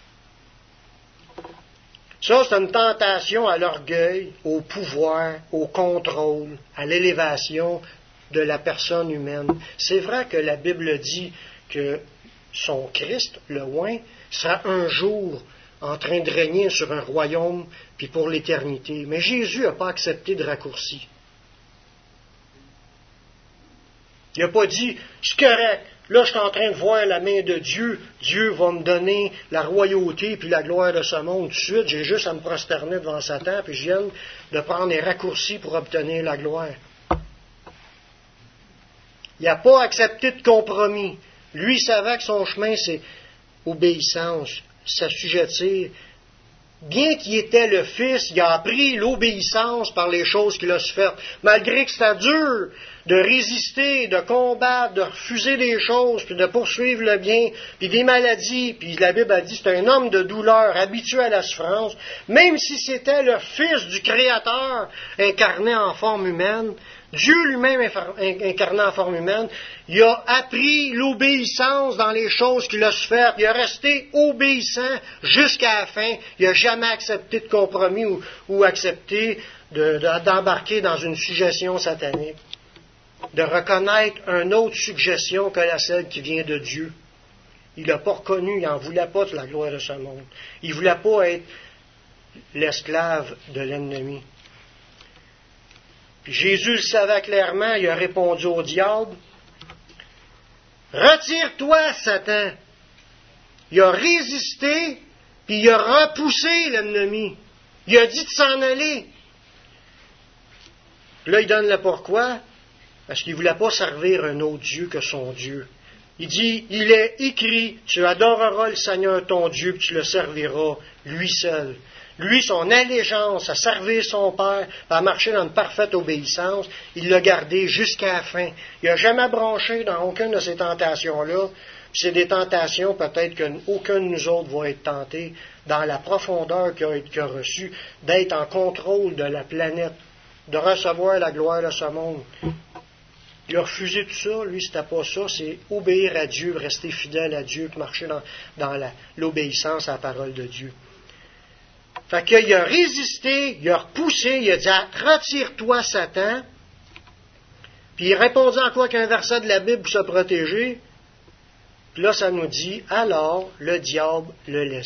Ça, c'est une tentation à l'orgueil, au pouvoir, au contrôle, à l'élévation de la personne humaine. C'est vrai que la Bible dit que son Christ, le oint, sera un jour en train de régner sur un royaume, puis pour l'éternité. Mais Jésus n'a pas accepté de raccourci. Il n'a pas dit, c'est correct, là je suis en train de voir la main de Dieu, Dieu va me donner la royauté puis la gloire de ce monde tout de suite, j'ai juste à me prosterner devant Satan, puis je viens de prendre des raccourcis pour obtenir la gloire. Il n'a pas accepté de compromis. Lui, il savait que son chemin, c'est obéissance, s'assujettir, bien qu'il était le Fils, il a appris l'obéissance par les choses qu'il a faites. Malgré que c'était dur de résister, de combattre, de refuser des choses, puis de poursuivre le bien, puis des maladies, puis la Bible a dit c'est un homme de douleur, habitué à la souffrance, même si c'était le Fils du Créateur incarné en forme humaine, Dieu lui-même incarné en forme humaine, il a appris l'obéissance dans les choses qu'il a faites. Il a resté obéissant jusqu'à la fin. Il n'a jamais accepté de compromis ou, ou accepté de, de, d'embarquer dans une suggestion satanique. De reconnaître une autre suggestion que la celle qui vient de Dieu. Il n'a pas reconnu, il n'en voulait pas de la gloire de ce monde. Il ne voulait pas être l'esclave de l'ennemi. Puis Jésus le savait clairement, il a répondu au diable, « Retire-toi, Satan! » Il a résisté, puis il a repoussé l'ennemi. Il a dit de s'en aller. Là, il donne le pourquoi, parce qu'il ne voulait pas servir un autre Dieu que son Dieu. Il dit, « Il est écrit, tu adoreras le Seigneur ton Dieu, puis tu le serviras, lui seul. » Lui, son allégeance à servir son Père, à marcher dans une parfaite obéissance, il l'a gardé jusqu'à la fin. Il n'a jamais branché dans aucune de ces tentations-là. Puis c'est des tentations peut-être qu'aucun de nous autres va être tenté dans la profondeur qu'il a, qu'il a reçue, d'être en contrôle de la planète, de recevoir la gloire de ce monde. Il a refusé tout ça, lui, c'était pas ça, c'est obéir à Dieu, rester fidèle à Dieu, marcher dans, dans la, l'obéissance à la parole de Dieu. Fait qu'il a résisté, il a repoussé, il a dit « Retire-toi, Satan ». Puis il répondit encore qu'un verset de la Bible pour se protéger. Puis là, ça nous dit « Alors, le diable le laissa ».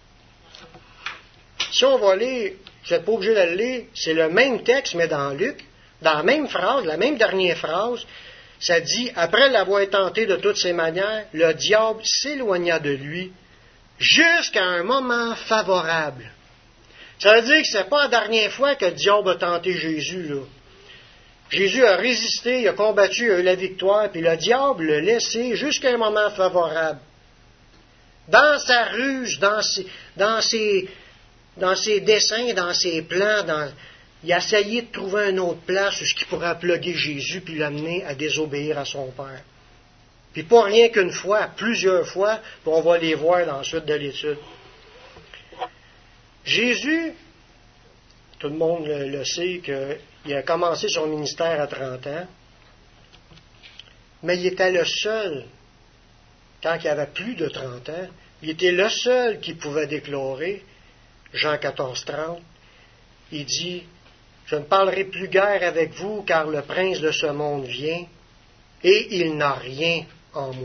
Si on va lire, vous n'êtes pas obligé de le lire, c'est le même texte, mais dans Luc, dans la même phrase, la même dernière phrase, ça dit « Après l'avoir tenté de toutes ses manières, le diable s'éloigna de lui jusqu'à un moment favorable. » Ça veut dire que ce n'est pas la dernière fois que le diable a tenté Jésus, là. Jésus a résisté, il a combattu, il a eu la victoire, puis le diable l'a laissé jusqu'à un moment favorable. Dans sa ruse, dans ses, dans ses, dans ses dessins, dans ses plans, dans, il a essayé de trouver une autre place où il pourrait plugger Jésus puis l'amener à désobéir à son Père. Puis pas rien qu'une fois, plusieurs fois, puis on va les voir dans la suite de l'étude. Jésus, tout le monde le, le sait, qu'il a commencé son ministère à trente ans, mais il était le seul, quand il avait plus de trente ans, il était le seul qui pouvait déclarer, Jean quatorze, trente, il dit, « Je ne parlerai plus guère avec vous, car le prince de ce monde vient, et il n'a rien en moi. »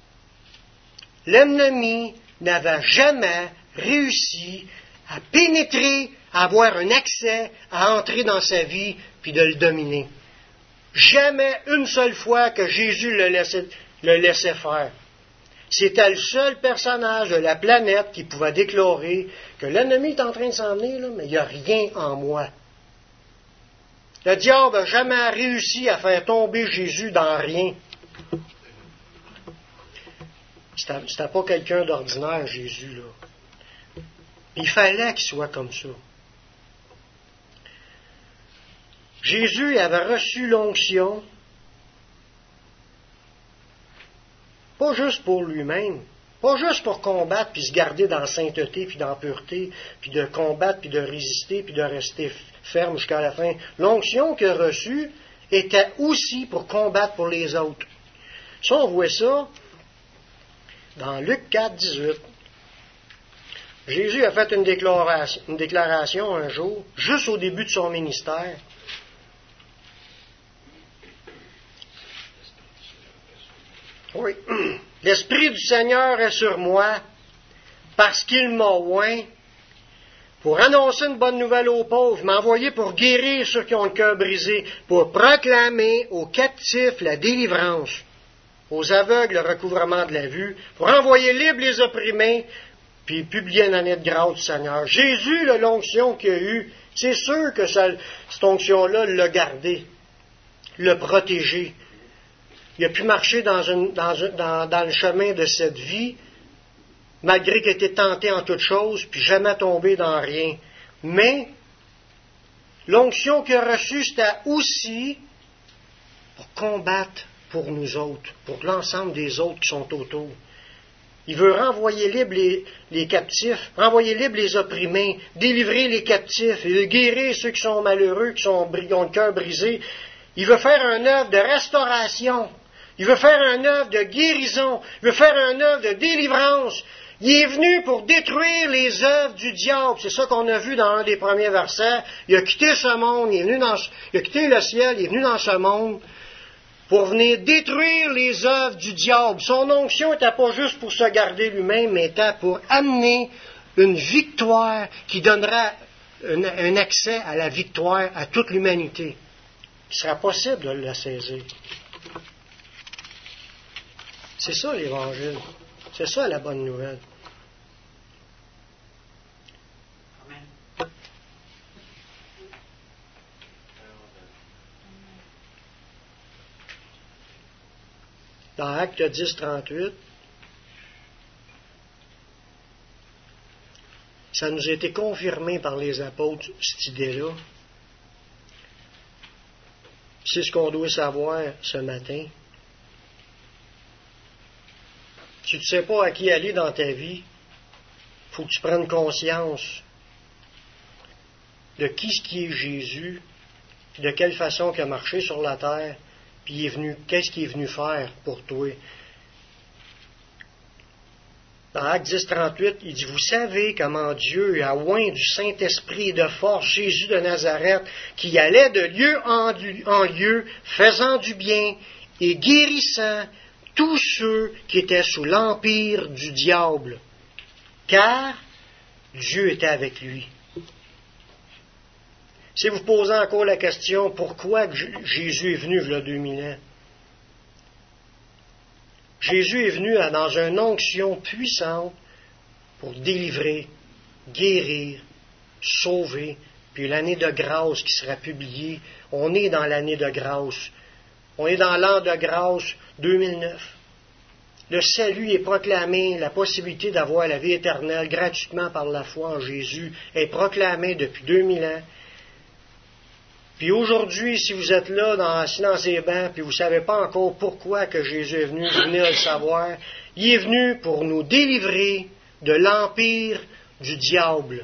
L'ennemi n'avait jamais réussi à pénétrer, à avoir un accès, à entrer dans sa vie, puis de le dominer. Jamais une seule fois que Jésus le laissait, le laissait faire. C'était le seul personnage de la planète qui pouvait déclarer que l'ennemi est en train de s'en venir, là, mais il n'y a rien en moi. Le diable n'a jamais réussi à faire tomber Jésus dans rien. C'était, c'était pas quelqu'un d'ordinaire, Jésus, là. Il fallait qu'il soit comme ça. Jésus avait reçu l'onction, pas juste pour lui-même, pas juste pour combattre, puis se garder dans la sainteté, puis dans la pureté, puis de combattre, puis de résister, puis de rester ferme jusqu'à la fin. L'onction qu'il a reçue était aussi pour combattre pour les autres. Ça, on voit ça dans Luc quatre, dix-huit. Jésus a fait une déclaration, une déclaration un jour, juste au début de son ministère. Oui. L'Esprit du Seigneur est sur moi, parce qu'il m'a oint pour annoncer une bonne nouvelle aux pauvres, m'a envoyé pour guérir ceux qui ont le cœur brisé, pour proclamer aux captifs la délivrance, aux aveugles le recouvrement de la vue, pour envoyer libres les opprimés, puis publier une année de grâce du Seigneur. Jésus, là, l'onction qu'il a eue, c'est sûr que ça, cette onction-là l'a gardé, l'a protégé. Il a pu marcher dans, une, dans, dans, dans le chemin de cette vie malgré qu'il a été tenté en toutes choses, puis jamais tombé dans rien. Mais l'onction qu'il a reçue, c'était aussi pour combattre pour nous autres, pour l'ensemble des autres qui sont autour. Il veut renvoyer libres les, les captifs, renvoyer libres les opprimés, délivrer les captifs, il veut guérir ceux qui sont malheureux, qui, sont, qui ont le cœur brisé. Il veut faire une œuvre de restauration. Il veut faire une œuvre de guérison. Il veut faire une œuvre de délivrance. Il est venu pour détruire les œuvres du diable. C'est ça qu'on a vu dans un des premiers versets. Il a quitté ce monde, il, est venu dans, il a quitté le ciel, il est venu dans ce monde pour venir détruire les œuvres du diable. Son onction n'était pas juste pour se garder lui-même, mais était pour amener une victoire qui donnera un, un accès à la victoire à toute l'humanité. Il sera possible de la saisir. C'est ça l'Évangile. C'est ça la bonne nouvelle. Dans Acte dix, trente-huit, ça nous a été confirmé par les apôtres, cette idée-là. C'est ce qu'on doit savoir ce matin. Si tu ne sais pas à qui aller dans ta vie, il faut que tu prennes conscience de qui ce qui est Jésus, puis de quelle façon il a marché sur la terre, puis il est venu, qu'est-ce qu'il est venu faire pour toi. Dans Acte dix, trente-huit, il dit, vous savez comment Dieu a oint du Saint-Esprit et de force Jésus de Nazareth, qui allait de lieu en, en lieu, faisant du bien et guérissant tous ceux qui étaient sous l'empire du diable, car Dieu était avec lui. Si vous posez encore la question, pourquoi Jésus est venu il y a deux mille ans? Jésus est venu dans une onction puissante pour délivrer, guérir, sauver. Puis l'année de grâce qui sera publiée, on est dans l'année de grâce. On est dans l'an de grâce deux mille neuf. Le salut est proclamé, la possibilité d'avoir la vie éternelle gratuitement par la foi en Jésus est proclamée depuis deux mille ans. Puis aujourd'hui, si vous êtes là, dans, assis dans ces bancs, puis vous ne savez pas encore pourquoi que Jésus est venu, vous venez de le savoir. Il est venu pour nous délivrer de l'empire du diable.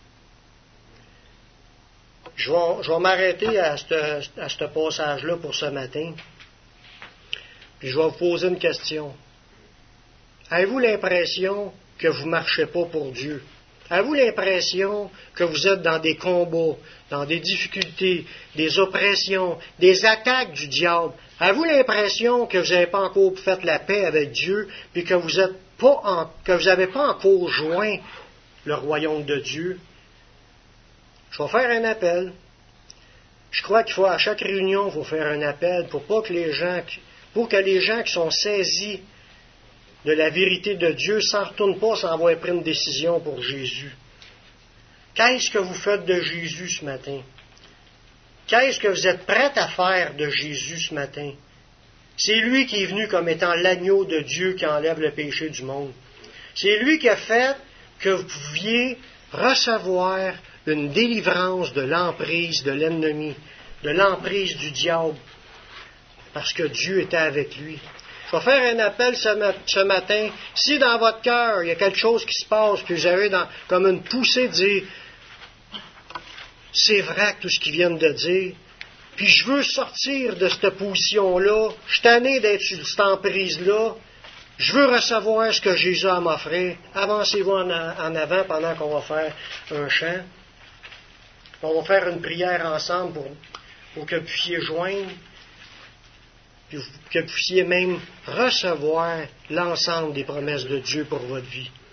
Je vais, je vais m'arrêter à ce à ce passage-là pour ce matin. Puis je vais vous poser une question. Avez-vous l'impression que vous ne marchez pas pour Dieu? Avez-vous l'impression que vous êtes dans des combats, dans des difficultés, des oppressions, des attaques du diable? Avez-vous l'impression que vous n'avez pas encore fait la paix avec Dieu, puis que vous êtes pas en, que vous n'avez pas encore joint le royaume de Dieu? Je vais faire un appel. Je crois qu'il faut, à chaque réunion, il faut faire un appel pour pas que les gens, pour que les gens qui sont saisis de la vérité de Dieu ne s'en retournent pas sans avoir pris une décision pour Jésus. Qu'est-ce que vous faites de Jésus ce matin? Qu'est-ce que vous êtes prêts à faire de Jésus ce matin? C'est lui qui est venu comme étant l'agneau de Dieu qui enlève le péché du monde. C'est lui qui a fait que vous pouviez recevoir une délivrance de l'emprise de l'ennemi, de l'emprise du diable, parce que Dieu était avec lui. Je vais faire un appel ce matin. Si dans votre cœur, il y a quelque chose qui se passe, puis vous avez dans, comme une poussée de dire, c'est vrai tout ce qu'ils viennent de dire, puis je veux sortir de cette position-là, je suis tanné d'être sur cette emprise-là, je veux recevoir ce que Jésus a m'offrir. Avancez-vous en, en avant pendant qu'on va faire un chant. On va faire une prière ensemble pour, pour que vous puissiez joindre, puis que vous puissiez même recevoir l'ensemble des promesses de Dieu pour votre vie.